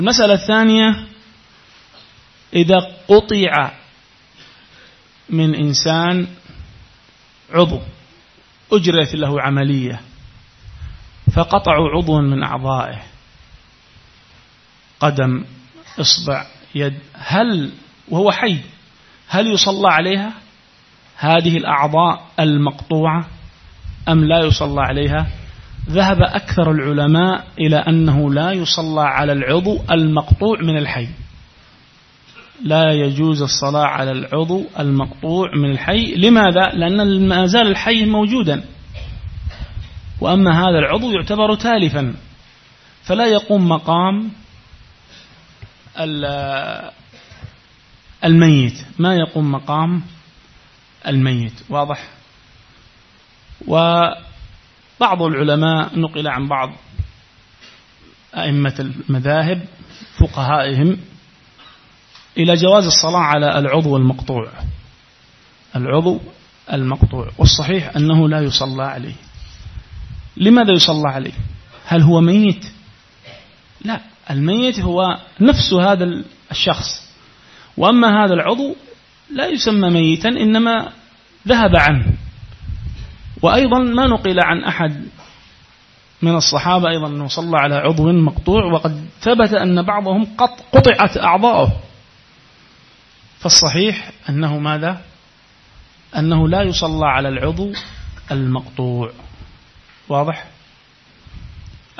المسألة الثانية: إذا قطع من إنسان عضو، أجرت له عملية فقطعوا عضوا من أعضائه، قدم، إصبع، يد، هل وهو حي هل يصلى عليها هذه الأعضاء المقطوعة أم لا يصلى عليها؟ ذهب أكثر العلماء إلى أنه لا يصلى على العضو المقطوع من الحي، لا يجوز الصلاة على العضو المقطوع من الحي. لماذا؟ لأن ما زال الحي موجودا، وأما هذا العضو يعتبر تالفا فلا يقوم مقام الميت، ما يقوم مقام الميت. واضح؟ وبعض العلماء نقل عن بعض أئمة المذاهب فقهائهم إلى جواز الصلاة على العضو المقطوع، العضو المقطوع، والصحيح أنه لا يصلى عليه. لماذا يصلى عليه؟ هل هو ميت؟ لا، الميت هو نفس هذا الشخص، وأما هذا العضو لا يسمى ميتا، إنما ذهب عنه. وأيضا ما نقل عن أحد من الصحابة أيضا أنه صلى على عضو مقطوع، وقد ثبت أن بعضهم قطعت أعضاؤه. فالصحيح أنه ماذا؟ أنه لا يصلى على العضو المقطوع. واضح؟